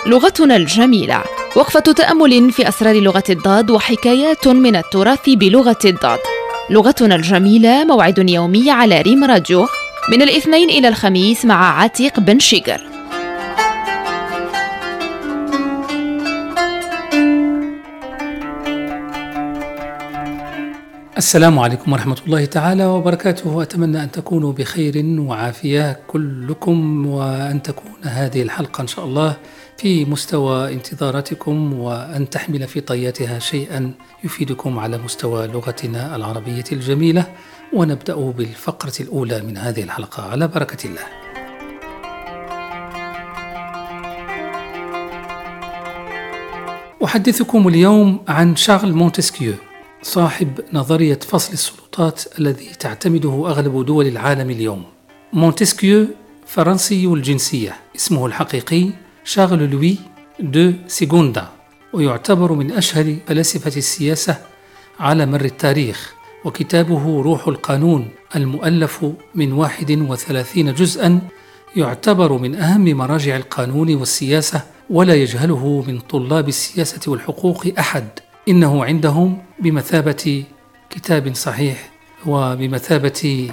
لغتنا الجميلة، وقفة تأمل في أسرار لغة الضاد وحكايات من التراث بلغة الضاد. لغتنا الجميلة موعد يومي على ريم راديو من الاثنين إلى الخميس مع عتيق بن شيقر. السلام عليكم ورحمة الله تعالى وبركاته. أتمنى أن تكونوا بخير وعافية كلكم، وأن تكون هذه الحلقة إن شاء الله في مستوى انتظاراتكم، وأن تحمل في طياتها شيئا يفيدكم على مستوى لغتنا العربية الجميلة. ونبدأ بالفقرة الأولى من هذه الحلقة على بركة الله. أحدثكم اليوم عن شارل مونتسكيو، صاحب نظرية فصل السلطات الذي تعتمده أغلب دول العالم اليوم. مونتسكيو فرنسي الجنسية، اسمه الحقيقي شارل لوي دو سيغوندا، ويعتبر من أشهر فلاسفة السياسة على مر التاريخ. وكتابه روح القانون المؤلف من 31 جزءا يعتبر من أهم مراجع القانون والسياسة، ولا يجهله من طلاب السياسة والحقوق أحد. إنه عندهم بمثابة كتاب صحيح وبمثابة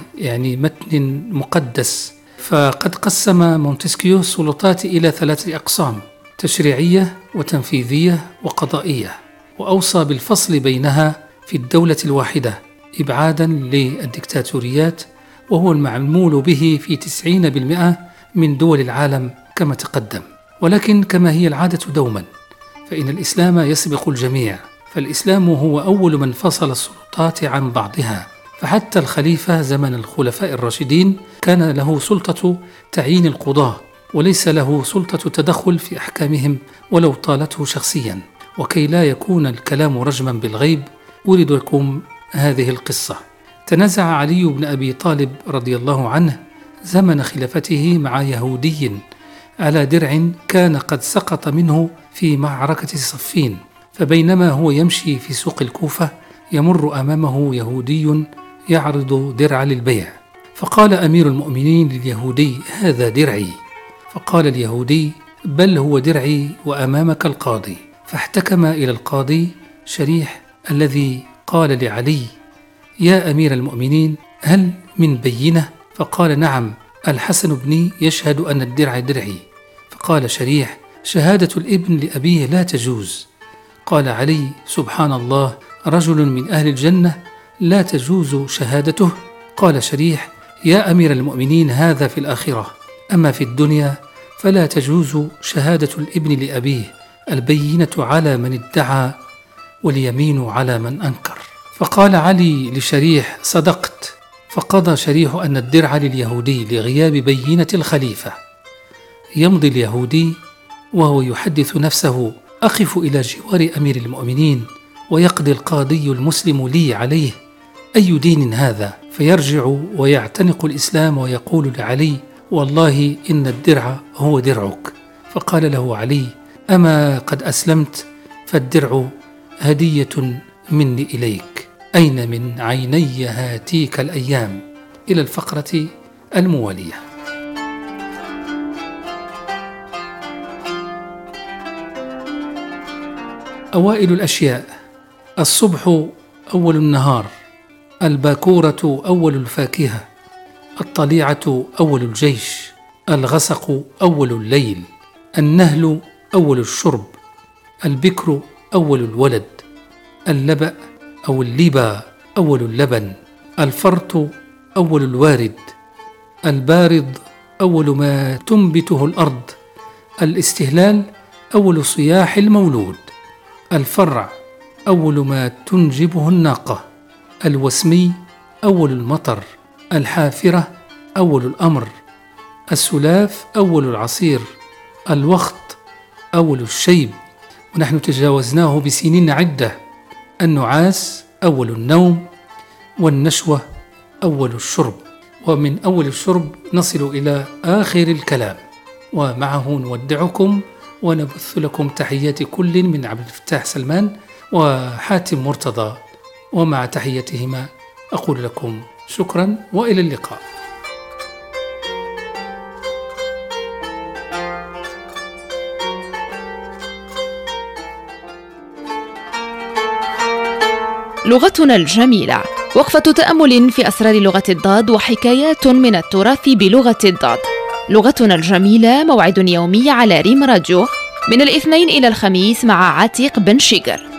متن مقدس. فقد قسم مونتسكيو السلطات إلى 3 أقسام: تشريعية وتنفيذية وقضائية، وأوصى بالفصل بينها في الدولة الواحدة إبعادا للديكتاتوريات، وهو المعمول به في 90% من دول العالم كما تقدم. ولكن كما هي العادة دوما، فإن الإسلام يسبق الجميع، فالإسلام هو أول من فصل السلطات عن بعضها. فحتى الخليفة زمن الخلفاء الراشدين كان له سلطة تعيين القضاة، وليس له سلطة تدخل في أحكامهم ولو طالته شخصيا. وكي لا يكون الكلام رجما بالغيب، أورد لكم هذه القصة. تنازع علي بن أبي طالب رضي الله عنه زمن خلافته مع يهودي على درع كان قد سقط منه في معركة صفين، فبينما هو يمشي في سوق الكوفة يمر أمامه يهودي يعرض درع للبيع، فقال أمير المؤمنين لليهودي: هذا درعي. فقال اليهودي: بل هو درعي وأمامك القاضي. فاحتكم إلى القاضي شريح الذي قال لعلي: يا أمير المؤمنين، هل من بينة؟ فقال: نعم، الحسن بني يشهد أن الدرع درعي. فقال شريح: شهادة الابن لأبيه لا تجوز. قال علي: سبحان الله، رجل من أهل الجنة لا تجوز شهادته. قال شريح: يا أمير المؤمنين، هذا في الآخرة، أما في الدنيا فلا تجوز شهادة الابن لأبيه، البينة على من ادعى واليمين على من أنكر. فقال علي لشريح: صدقت. فقضى شريح أن الدرع لليهودي لغياب بينة الخليفة. يمضي اليهودي وهو يحدث نفسه: أقف إلى جوار أمير المؤمنين ويقضي القاضي المسلم لي عليه، أي دين هذا؟ فيرجع ويعتنق الإسلام ويقول لعلي: والله إن الدرع هو درعك. فقال له علي: أما قد أسلمت؟ فالدرع هدية مني إليك، أين من عيني هاتيك الأيام. إلى الفقرة الموالية. أوائل الأشياء: الصبح أول النهار، الباكورة أول الفاكهة، الطليعة أول الجيش، الغسق أول الليل، النهل أول الشرب، البكر أول الولد، اللبأ أو اللبا أول اللبن، الفرط أول الوارد، البارض أول ما تنبته الأرض، الاستهلال أول صياح المولود، الفرع أول ما تنجبه الناقة، الوسمي أول المطر، الحافرة أول الأمر، السلاف أول العصير، الوخط أول الشيب، ونحن تجاوزناه بسنين عدة، النعاس أول النوم، والنشوة أول الشرب. ومن أول الشرب نصل إلى آخر الكلام. ومعه نودعكم ونبث لكم تحيات كل من عبد الفتاح سلمان وحاتم مرتضى، ومع تحياتهما أقول لكم شكرا وإلى اللقاء. لغتنا الجميلة، وقفة تأمل في أسرار لغة الضاد وحكايات من التراث بلغة الضاد. لغتنا الجميلة موعد يومي على ريم راديو من الاثنين إلى الخميس مع عتيق بن شيقر.